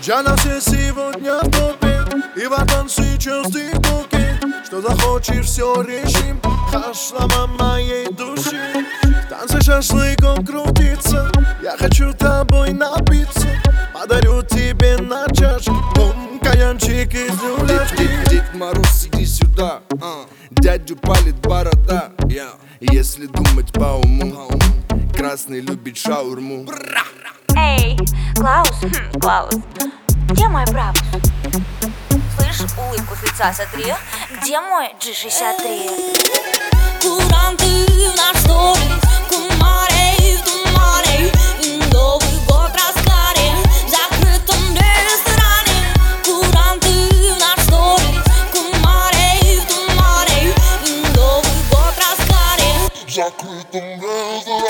Я на все сегодня в топе, и в танцы чистый букет. Что захочешь, все решим, хашлама моей души. В танце шашлыком крутиться, я хочу тобой напиться. Подарю тебе на чашку кальянчик из люлечки. Дед Мороз, иди сюда, дядю палит борода. Если думать по уму, красный любит шаурму. Эй, Клаус, Клаус, где мой брабус? Слышь, улыбку с лица сотри. Где мой G63? Куранты в наш сторис, кумарей в тумане, и Новый год разгаре в закрытом ресторане. Куранты в наш сторис, кумарей в тумане, и Новый год разгаре в закрытом ресторане.